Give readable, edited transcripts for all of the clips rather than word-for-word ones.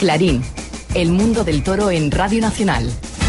Clarín, el mundo del toro en Radio Nacional.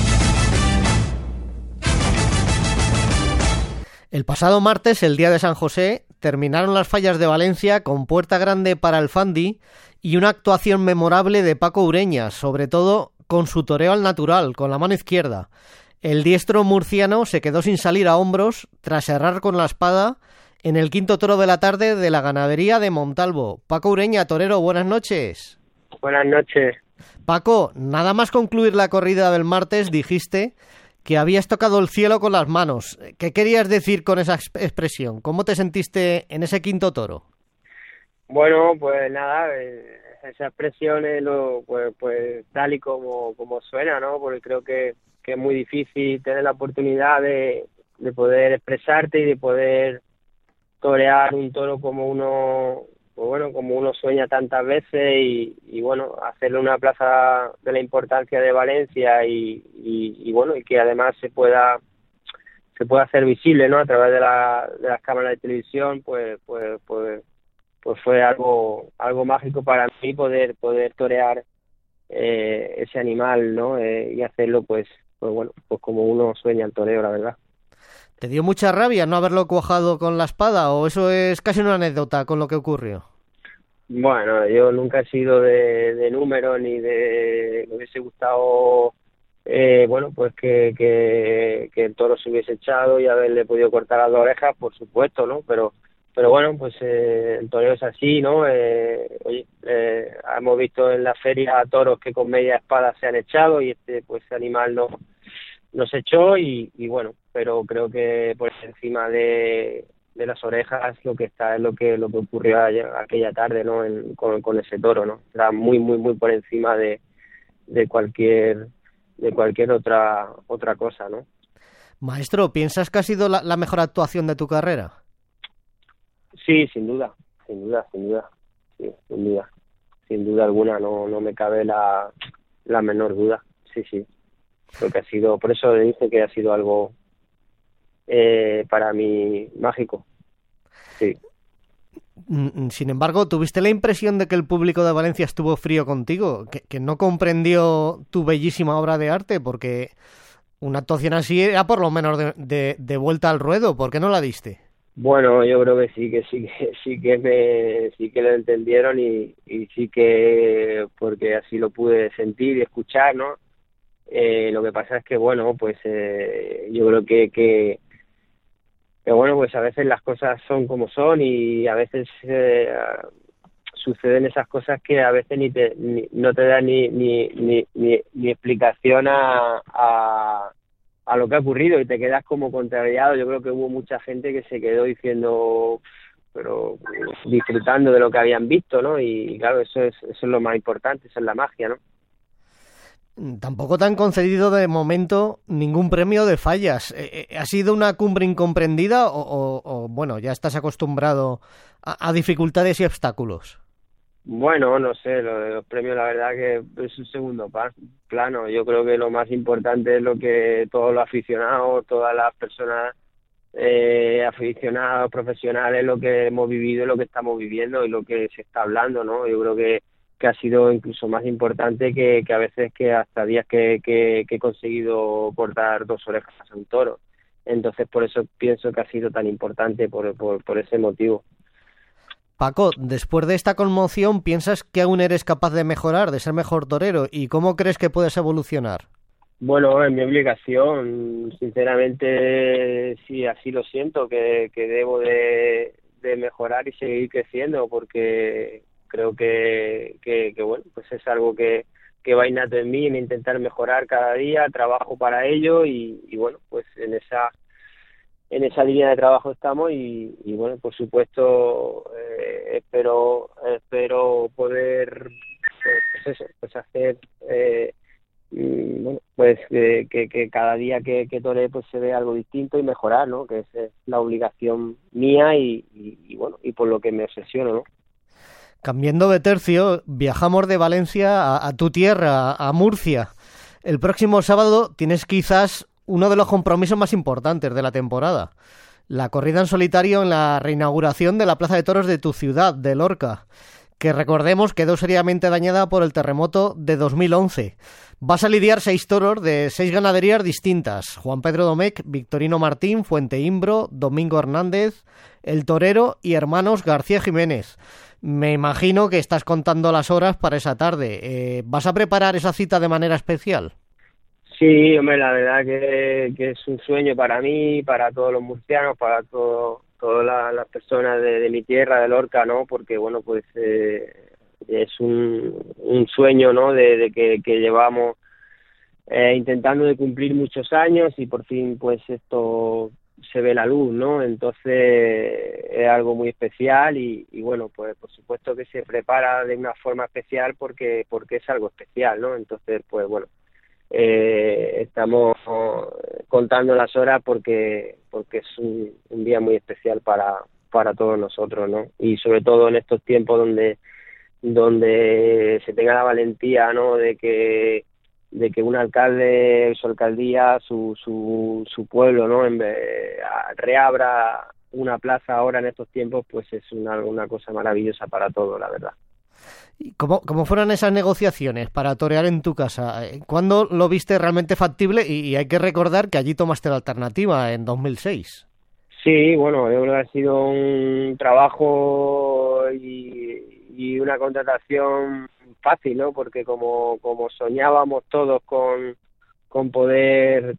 El pasado martes, el día de San José, terminaron las fallas de Valencia con puerta grande para el Fandi y una actuación memorable de Paco Ureñas, sobre todo con su toreo al natural, con la mano izquierda. El diestro murciano se quedó sin salir a hombros tras errar con la espada en el quinto toro de la tarde de la ganadería de Montalvo. Paco Ureña, torero, buenas noches. Buenas noches. Paco, nada más concluir la corrida del martes dijiste que habías tocado el cielo con las manos. ¿Qué querías decir con esa expresión? ¿Cómo te sentiste en ese quinto toro? Bueno, pues nada, esa expresión es pues tal y como suena, ¿no? Porque creo que es muy difícil tener la oportunidad de poder expresarte y de poder torear un toro como uno, pues bueno, como uno sueña tantas veces y bueno, hacerle una plaza de la importancia de Valencia y bueno, y que además se pueda hacer visible, ¿no? A través de las cámaras de televisión, pues fue algo mágico para mí poder torear ese animal, ¿no? Y hacerlo pues bueno, pues como uno sueña el toreo, la verdad. ¿Te dio mucha rabia no haberlo cuajado con la espada o eso es casi una anécdota con lo que ocurrió? Bueno, yo nunca he sido de número ni de... Me hubiese gustado, bueno, pues que el toro se hubiese echado y haberle podido cortar las dos orejas, por supuesto, ¿no? Pero bueno, pues el toreo es así, ¿no? Oye, hemos visto en la feria toros que con media espada se han echado y pues ese animal no se echó y bueno, pero creo que por encima de las orejas lo que está es lo que ocurrió aquella tarde, ¿no? Con ese toro, ¿no? Era muy por encima de cualquier otra cosa, ¿no? Maestro, ¿piensas que ha sido la mejor actuación de tu carrera? Sí, sin duda, sí, sin duda alguna, no me cabe la menor duda, sí. Creo que ha sido, por eso le dije que ha sido algo para mí mágico, sí. Sin embargo, ¿tuviste la impresión de que el público de Valencia estuvo frío contigo? ¿Que no comprendió tu bellísima obra de arte? Porque una actuación así era por lo menos de vuelta al ruedo. ¿Por qué no la diste? Bueno, yo creo que sí que lo entendieron y sí que, porque así lo pude sentir y escuchar, ¿no? Lo que pasa es que, bueno, pues yo creo que bueno, pues a veces las cosas son como son y a veces suceden esas cosas que a veces no te dan ni explicación a lo que ha ocurrido y te quedas como contrariado. Yo creo que hubo mucha gente que se quedó diciendo, pero disfrutando de lo que habían visto, ¿no? Y claro, eso es lo más importante, eso es la magia, ¿no? Tampoco te han concedido de momento ningún premio de fallas. ¿Ha sido una cumbre incomprendida o bueno, ya estás acostumbrado a dificultades y obstáculos? Bueno, no sé, lo de los premios la verdad que es un segundo plano. Yo creo que lo más importante es lo que todos los aficionados, todas las personas aficionados, profesionales, lo que hemos vivido, lo que estamos viviendo y lo que se está hablando, ¿no? Yo creo que ha sido incluso más importante que a veces que hasta días que he conseguido cortar dos orejas a un toro. Entonces por eso pienso que ha sido tan importante por ese motivo. Paco, después de esta conmoción, ¿piensas que aún eres capaz de mejorar, de ser mejor torero? ¿Y cómo crees que puedes evolucionar? Bueno, es mi obligación, sinceramente sí, así lo siento, que debo de mejorar y seguir creciendo porque creo que bueno, pues es algo que va innato en mí, en intentar mejorar cada día, trabajo para ello y bueno, pues en esa línea de trabajo estamos y bueno, por supuesto espero poder pues hacer bueno, pues que cada día que toree pues se vea algo distinto y mejorar, ¿no? Que esa es la obligación mía y bueno, y por lo que me obsesiono, ¿no? Cambiando de tercio, viajamos de Valencia a tu tierra, a Murcia. El próximo sábado tienes quizás uno de los compromisos más importantes de la temporada. La corrida en solitario en la reinauguración de la Plaza de Toros de tu ciudad, de Lorca. que recordemos quedó seriamente dañada por el terremoto de 2011. Vas a lidiar 6 toros de 6 ganaderías distintas: Juan Pedro Domecq, Victorino Martín, Fuente Imbro, Domingo Hernández, El Torero y Hermanos García Jiménez. Me imagino que estás contando las horas para esa tarde. ¿Vas a preparar esa cita de manera especial? Sí, hombre, la verdad que es un sueño para mí, para todos los murcianos, para todas las personas de mi tierra, de Lorca, ¿no? Porque, bueno, pues es un sueño, ¿no? De que llevamos intentando de cumplir muchos años y por fin, pues esto se ve la luz, ¿no? Entonces es algo muy especial y bueno, pues por supuesto que se prepara de una forma especial porque es algo especial, ¿no? Entonces, pues bueno, estamos contando las horas porque es un día muy especial para todos nosotros, ¿no? Y sobre todo en estos tiempos donde se tenga la valentía, ¿no? De que un alcalde, su alcaldía, su pueblo, ¿no? Reabra una plaza ahora en estos tiempos, pues es una cosa maravillosa para todos, la verdad. ¿Cómo fueron esas negociaciones para torear en tu casa? ¿Cuándo lo viste realmente factible? Y hay que recordar que allí tomaste la alternativa en 2006. Sí, bueno, yo creo que ha sido un trabajo y una contratación fácil, ¿no? Porque como soñábamos todos con poder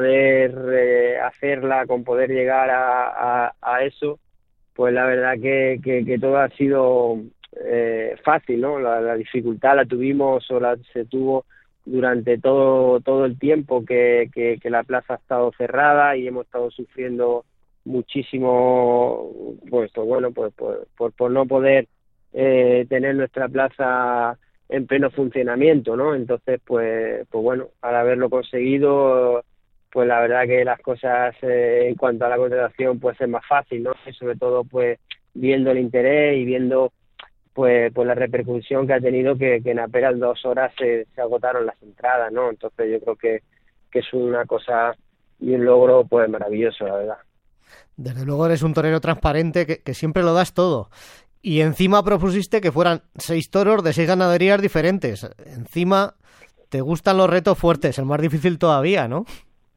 hacerla, con poder llegar a eso, pues la verdad que todo ha sido fácil, ¿no? La dificultad la tuvimos se tuvo durante todo el tiempo que la plaza ha estado cerrada y hemos estado sufriendo muchísimo, pues bueno, pues por no poder tener nuestra plaza en pleno funcionamiento, ¿no? Entonces, pues bueno, al haberlo conseguido, pues la verdad que las cosas en cuanto a la contratación pues es más fácil, ¿no? Y sobre todo pues viendo el interés y viendo pues la repercusión que ha tenido que en apenas 2 horas se agotaron las entradas, ¿no? Entonces yo creo que es una cosa y un logro pues maravilloso, la verdad. Desde luego eres un torero transparente que siempre lo das todo. Y encima propusiste que fueran 6 toros de 6 ganaderías diferentes. Encima te gustan los retos fuertes, el más difícil todavía, ¿no?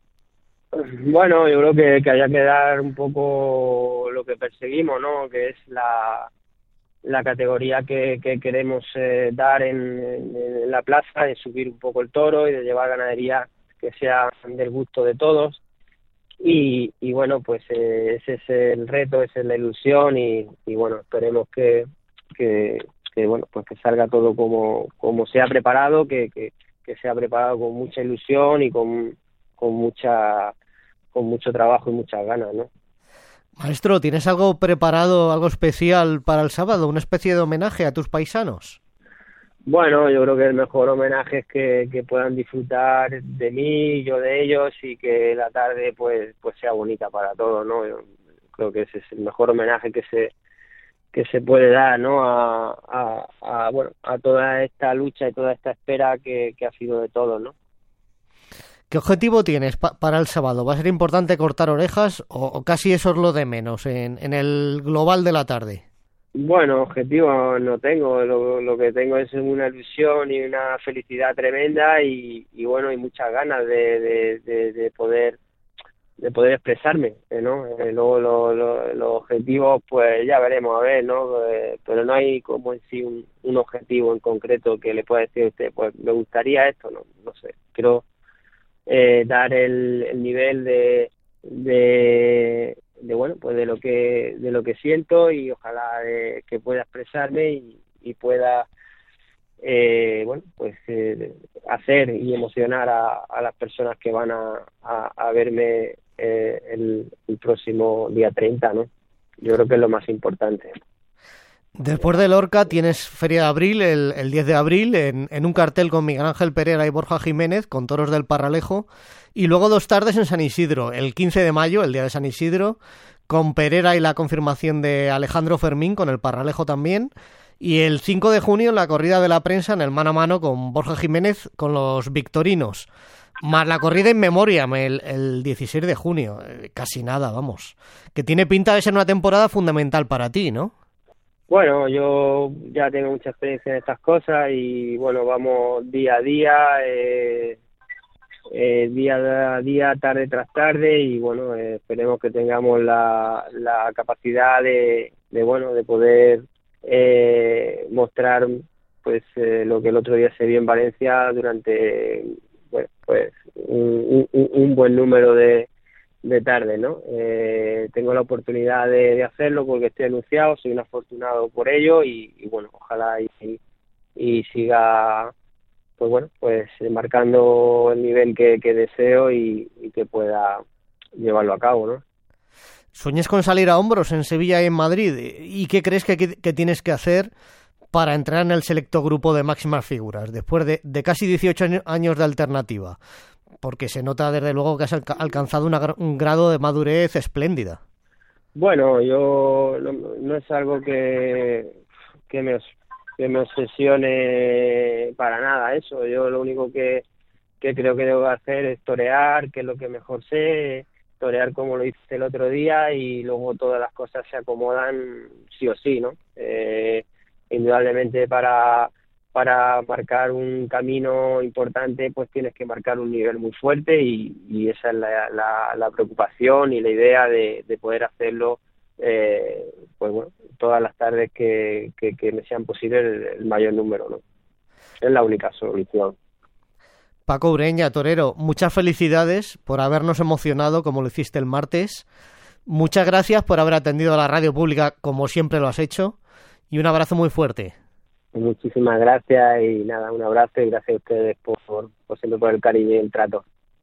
Bueno, yo creo que haya que dar un poco lo que perseguimos, ¿no? Que es la categoría que queremos dar en la plaza, de subir un poco el toro y de llevar ganadería que sea del gusto de todos. Y bueno, pues ese es el reto, esa es la ilusión y bueno, esperemos que bueno, pues que salga todo como se ha preparado, que se ha preparado con mucha ilusión y con mucho trabajo y muchas ganas, ¿no? Maestro, ¿tienes algo preparado, algo especial para el sábado? ¿Una especie de homenaje a tus paisanos? Bueno, yo creo que el mejor homenaje es que puedan disfrutar de mí, yo de ellos y que la tarde pues sea bonita para todos, ¿no? Yo creo que ese es el mejor homenaje que se puede dar, ¿no? Bueno, a toda esta lucha y toda esta espera que ha sido de todos, ¿no? ¿Qué objetivo tienes para el sábado? ¿Va a ser importante cortar orejas o casi eso es lo de menos en el global de la tarde? Bueno, objetivo no tengo, lo que tengo es una ilusión y una felicidad tremenda y bueno, y muchas ganas de poder expresarme, ¿no? Luego los objetivos pues ya veremos a ver, ¿no? Pero no hay como en sí un objetivo en concreto que le pueda decir a usted, pues me gustaría esto, no sé, quiero dar el nivel de bueno, pues de lo que siento y ojalá que pueda expresarme y pueda bueno, pues hacer y emocionar a las personas que van a verme el próximo día 30, ¿no? Yo creo que es lo más importante. Después de Lorca tienes Feria de Abril, el 10 de abril, en un cartel con Miguel Ángel Pereira y Borja Jiménez, con toros del Parralejo, y luego 2 tardes en San Isidro, el 15 de mayo, el día de San Isidro, con Pereira y la confirmación de Alejandro Fermín, con el Parralejo también, y el 5 de junio la corrida de la prensa en el mano a mano con Borja Jiménez, con los victorinos, más la corrida in memoriam el 16 de junio, casi nada, vamos, que tiene pinta de ser una temporada fundamental para ti, ¿no? Bueno, yo ya tengo mucha experiencia en estas cosas y bueno, vamos día a día, día a día, tarde tras tarde y bueno, esperemos que tengamos la capacidad de poder mostrar pues lo que el otro día se vio en Valencia durante bueno, pues un buen número de tarde, ¿no? Tengo la oportunidad de hacerlo porque estoy anunciado, soy un afortunado por ello y bueno, ojalá y siga pues bueno, pues marcando el nivel que deseo y que pueda llevarlo a cabo, ¿no? ¿Sueñas con salir a hombros en Sevilla y en Madrid? ¿Y qué crees que tienes que hacer para entrar en el selecto grupo de máximas figuras, después de casi 18 años de alternativa? Porque se nota desde luego que has alcanzado un grado de madurez espléndida. Bueno, yo no es algo que me obsesione para nada eso. Yo lo único que creo que debo hacer es torear, que es lo que mejor sé, torear como lo hice el otro día y luego todas las cosas se acomodan sí o sí, ¿no? Indudablemente para marcar un camino importante pues tienes que marcar un nivel muy fuerte y esa es la preocupación y la idea de poder hacerlo pues bueno, todas las tardes que me sean posible el mayor número, ¿no? Es la única solución. Paco Ureña, torero, muchas felicidades por habernos emocionado como lo hiciste el martes. Muchas gracias por haber atendido a la radio pública como siempre lo has hecho y un abrazo muy fuerte. Muchísimas gracias y nada, un abrazo y gracias a ustedes por siempre por el cariño y el trato.